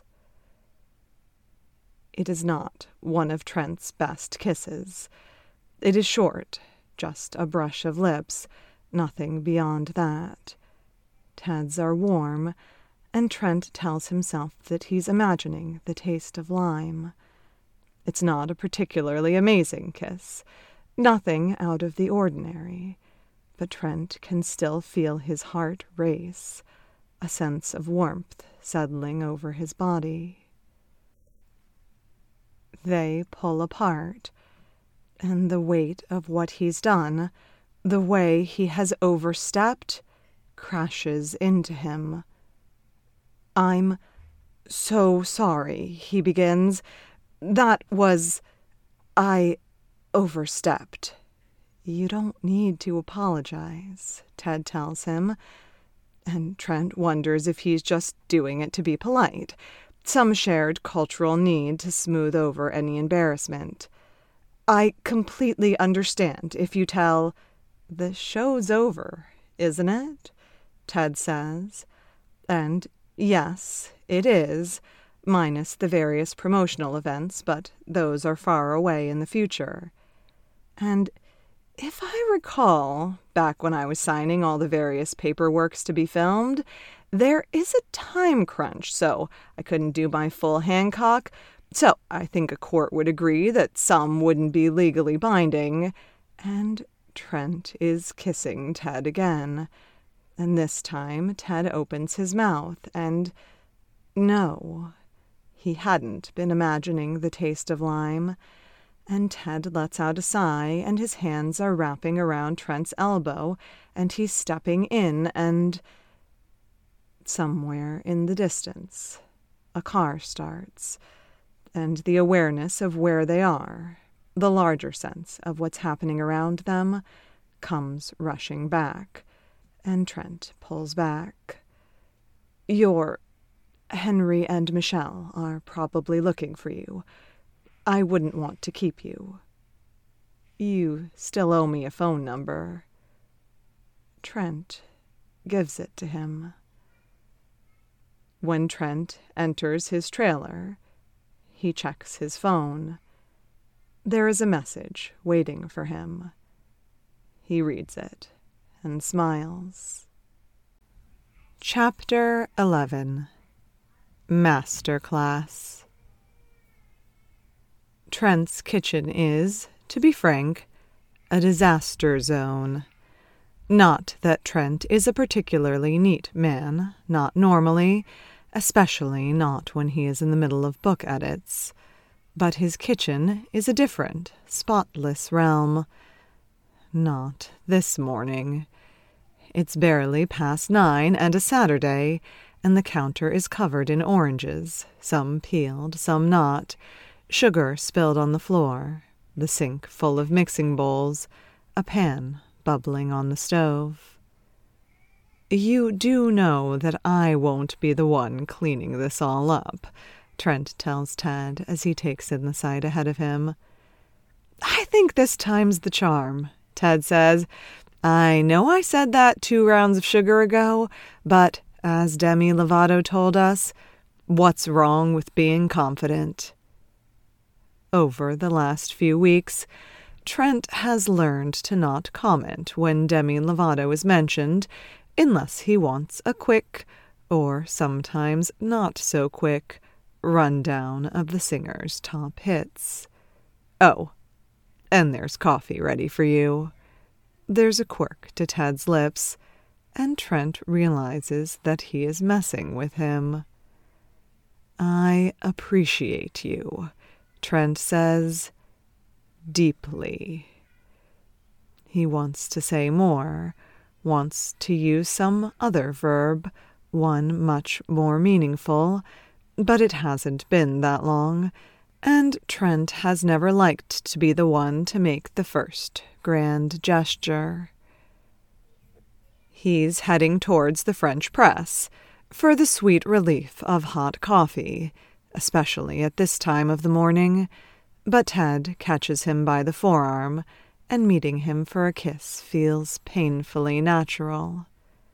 It is not one of Trent's best kisses. It is short, just a brush of lips, nothing beyond that. Ted's are warm, and Trent tells himself that he's imagining the taste of lime. It's not a particularly amazing kiss, nothing out of the ordinary, but Trent can still feel his heart race, a sense of warmth settling over his body. They pull apart, and the weight of what he's done, the way he has overstepped, crashes into him. "I'm so sorry," he begins. "That was... I overstepped." "You don't need to apologize," Ted tells him, and Trent wonders if he's just doing it to be polite, some shared cultural need to smooth over any embarrassment. "I completely understand if you tell..." "The show's over, isn't it?" Ted says. And yes, it is, minus the various promotional events, but those are far away in the future. And if I recall, back when I was signing all the various paperworks to be filmed, there is a time crunch, so I couldn't do my full Hancock, so I think a court would agree that some wouldn't be legally binding. And Trent is kissing Ted again. And this time Ted opens his mouth, and no, he hadn't been imagining the taste of lime. And Ted lets out a sigh, and his hands are wrapping around Trent's elbow, and he's stepping in, and somewhere in the distance, a car starts, and the awareness of where they are, the larger sense of what's happening around them, comes rushing back, and Trent pulls back. "Your Henry and Michelle are probably looking for you. I wouldn't want to keep you. You still owe me a phone number." Trent gives it to him. When Trent enters his trailer, he checks his phone. There is a message waiting for him. He reads it and smiles. Chapter eleven. Masterclass. Trent's kitchen is, to be frank, a disaster zone. Not that Trent is a particularly neat man, not normally, especially not when he is in the middle of book edits. But his kitchen is a different, spotless realm. Not this morning. It's barely past nine and a Saturday, and the counter is covered in oranges, some peeled, some not, sugar spilled on the floor, the sink full of mixing bowls, a pan bubbling on the stove. "You do know that I won't be the one cleaning this all up," Trent tells Ted as he takes in the sight ahead of him. "I think this time's the charm," Ted says. "I know I said that two rounds of sugar ago, but, as Demi Lovato told us, what's wrong with being confident?" Over the last few weeks, Trent has learned to not comment when Demi Lovato is mentioned, unless he wants a quick, or sometimes not so quick, rundown of the singer's top hits. Oh, and there's coffee ready for you. There's a quirk to Ted's lips, and Trent realizes that he is messing with him. I appreciate you, Trent says, deeply. He wants to say more, wants to use some other verb, one much more meaningful, but it hasn't been that long, and Trent has never liked to be the one to make the first grand gesture. He's heading towards the French press for the sweet relief of hot coffee, especially at this time of the morning, but Ted catches him by the forearm, and meeting him for a kiss feels painfully natural.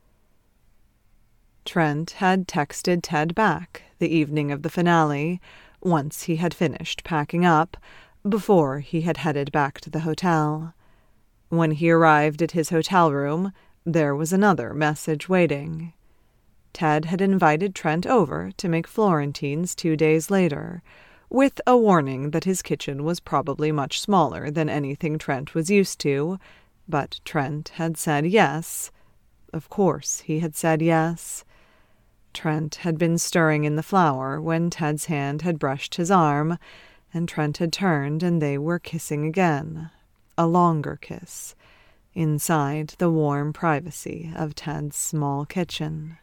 Trent had texted Ted back the evening of the finale, once he had finished packing up, before he had headed back to the hotel. When he arrived at his hotel room, there was another message waiting. Ted had invited Trent over to make Florentines two days later, with a warning that his kitchen was probably much smaller than anything Trent was used to, but Trent had said yes. Of course he had said yes. Trent had been stirring in the flour when Ted's hand had brushed his arm, and Trent had turned and they were kissing again, a longer kiss, inside the warm privacy of Ted's small kitchen.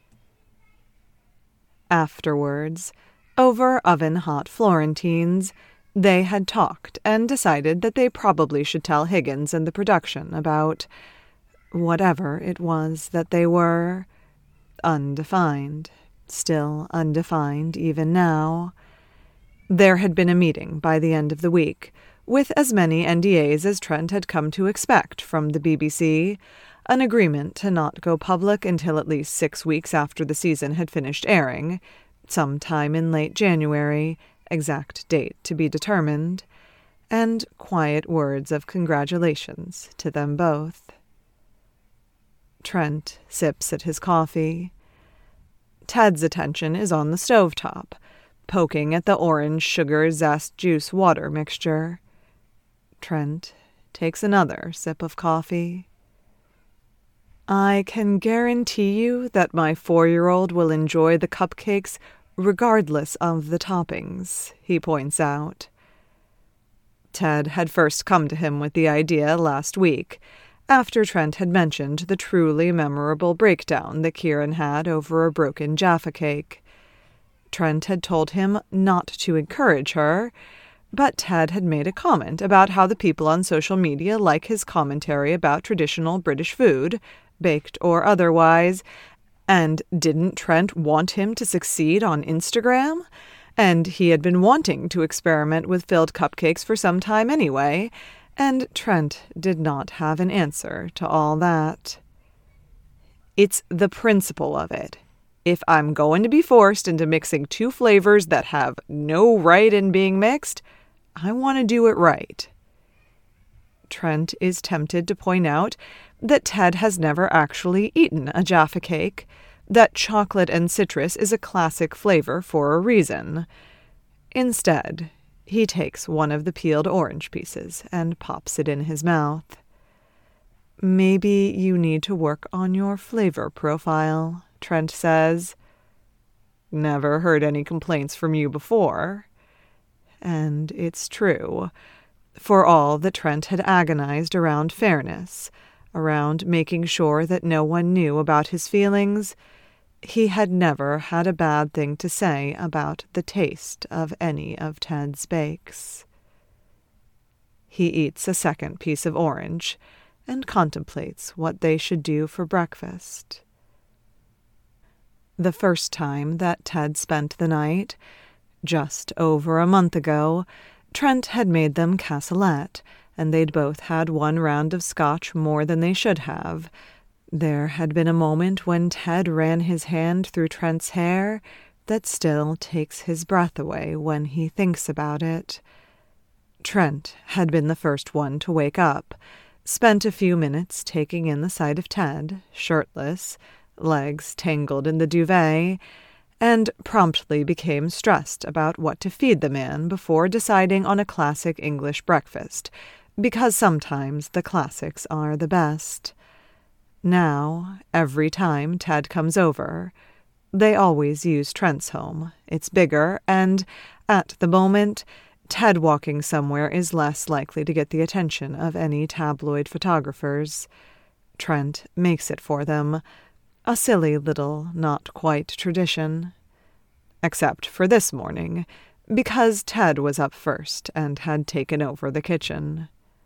Afterwards, over oven-hot Florentines, they had talked and decided that they probably should tell Higgins and the production about whatever it was that they were. Undefined, still undefined even now. There had been a meeting by the end of the week, with as many N D As as Trent had come to expect from the B B C, an agreement to not go public until at least six weeks after the season had finished airing, sometime in late January, exact date to be determined, and quiet words of congratulations to them both. Trent sips at his coffee. Ted's attention is on the stovetop, poking at the orange sugar zest juice water mixture. Trent takes another sip of coffee. I can guarantee you that my four-year-old will enjoy the cupcakes regardless of the toppings, he points out. Ted had first come to him with the idea last week, after Trent had mentioned the truly memorable breakdown that Kieran had over a broken Jaffa cake. Trent had told him not to encourage her, but Ted had made a comment about how the people on social media like his commentary about traditional British food, baked or otherwise, and didn't Trent want him to succeed on Instagram? And he had been wanting to experiment with filled cupcakes for some time anyway, and Trent did not have an answer to all that. It's the principle of it. If I'm going to be forced into mixing two flavors that have no right in being mixed, I want to do it right. Trent is tempted to point out that Ted has never actually eaten a Jaffa cake, that chocolate and citrus is a classic flavor for a reason. Instead, he takes one of the peeled orange pieces and pops it in his mouth. Maybe you need to work on your flavor profile, Trent says. Never heard any complaints from you before. And it's true. For all that Trent had agonized around fairness, around making sure that no one knew about his feelings, he had never had a bad thing to say about the taste of any of Ted's bakes. He eats a second piece of orange and contemplates what they should do for breakfast. The first time that Ted spent the night, just over a month ago, Trent had made them cassolette, and they'd both had one round of scotch more than they should have. There had been a moment when Ted ran his hand through Trent's hair that still takes his breath away when he thinks about it. Trent had been the first one to wake up, spent a few minutes taking in the sight of Ted, shirtless, legs tangled in the duvet, and promptly became stressed about what to feed the man before deciding on a classic English breakfast, because sometimes the classics are the best. Now, every time Ted comes over, they always use Trent's home. It's bigger, and, at the moment, Ted walking somewhere is less likely to get the attention of any tabloid photographers. Trent makes it for them, a silly little not-quite tradition. Except for this morning, because Ted was up first and had taken over the kitchen.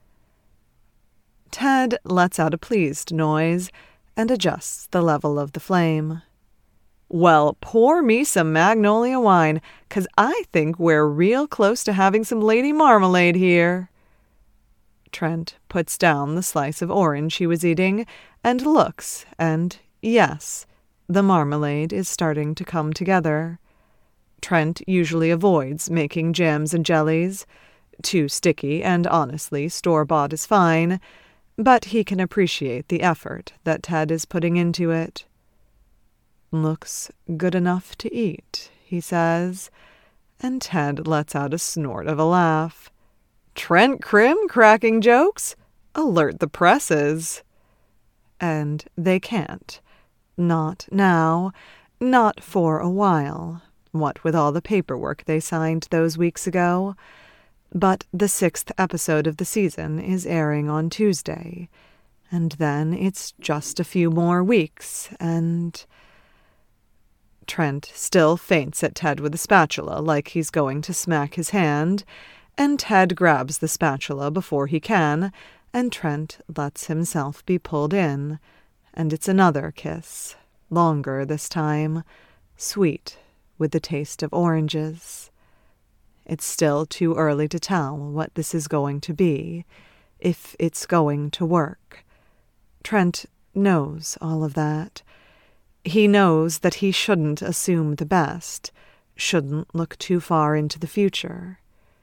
Ted lets out a pleased noise and adjusts the level of the flame. "Well, pour me some magnolia wine, 'cause I think we're real close to having some lady marmalade here." Trent puts down the slice of orange he was eating and looks, and yes, the marmalade is starting to come together. Trent usually avoids making jams and jellies. Too sticky, and honestly, store-bought is fine, but he can appreciate the effort that Ted is putting into it. "Looks good enough to eat," he says, and Ted lets out a snort of a laugh. "Trent Crimm cracking jokes? Alert the presses." And they can't. Not now. Not for a while. What with all the paperwork they signed those weeks ago. But the sixth episode of the season is airing on Tuesday. And then it's just a few more weeks, and... Trent still feints at Ted with a spatula like he's going to smack his hand, and Ted grabs the spatula before he can, and Trent lets himself be pulled in, and it's another kiss, longer this time, sweet with the taste of oranges. It's still too early to tell what this is going to be, if it's going to work. Trent knows all of that. He knows that he shouldn't assume the best, shouldn't look too far into the future.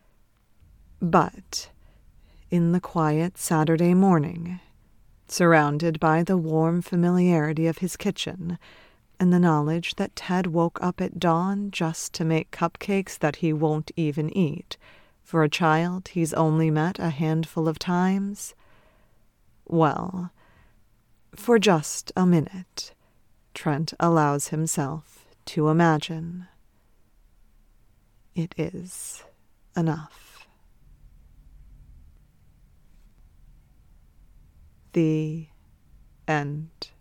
But in the quiet Saturday morning, surrounded by the warm familiarity of his kitchen, and the knowledge that Ted woke up at dawn just to make cupcakes that he won't even eat, for a child he's only met a handful of times, well, for just a minute, Trent allows himself to imagine. It is enough. The end.